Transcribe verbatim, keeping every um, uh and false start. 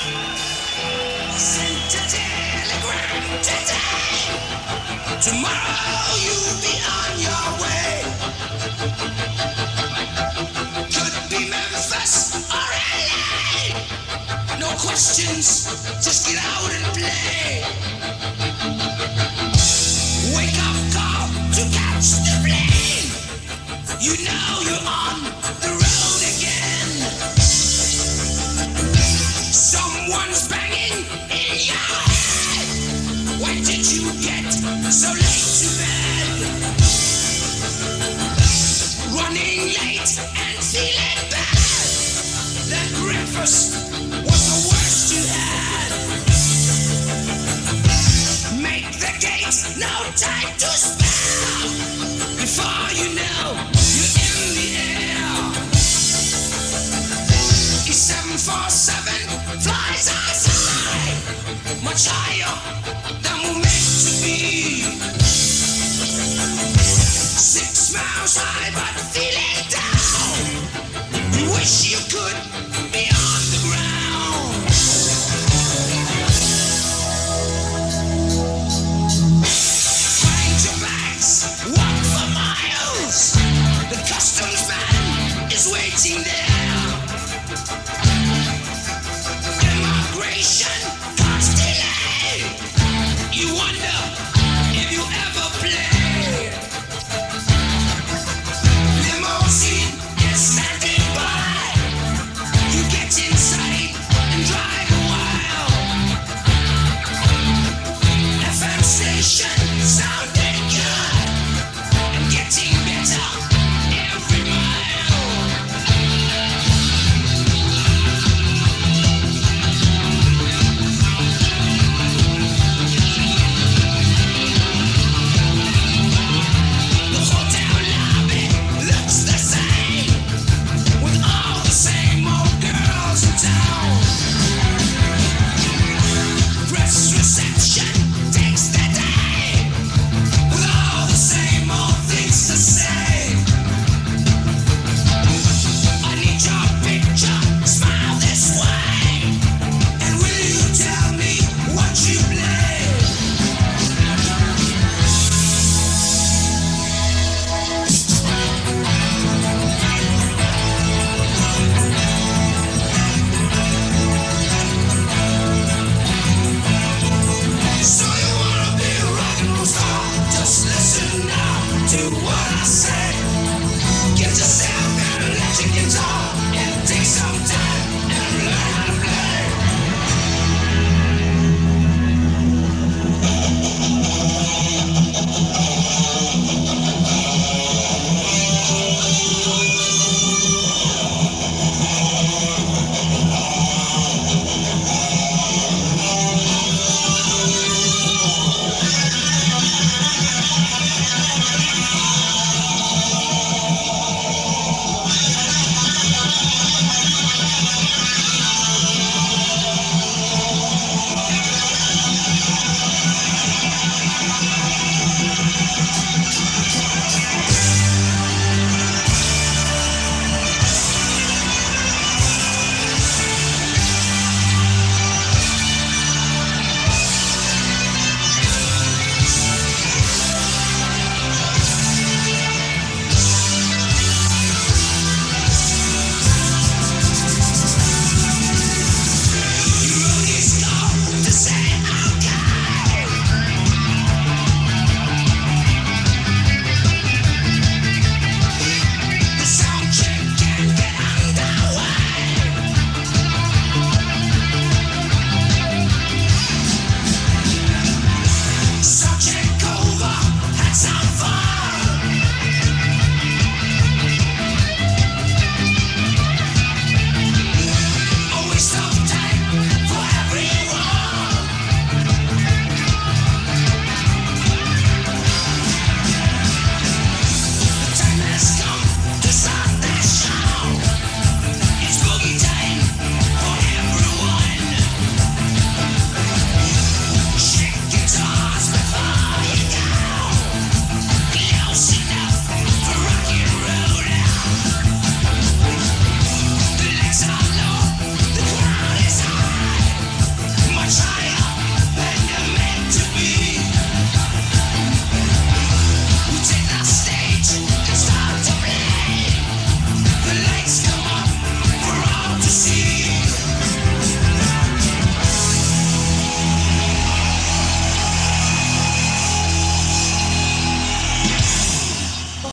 Sent a telegram today. Tomorrow you'll be on your way. Could be Memphis or L A. No questions, just get out and play. Wake up call to catch the plane. You know you're on the road again. Someone's banging in your head. When did you get so late to bed? Running late and feeling bad. That breakfast was the worst you had. Make the gate, no time to spare. Before you know, you're in the air. E seven forty-seven flies outside, much higher than we're meant to be. Six miles high, but feeling down. You wish you could be on the ground. Find your bags, walk for miles. The customs man is waiting there. Immigration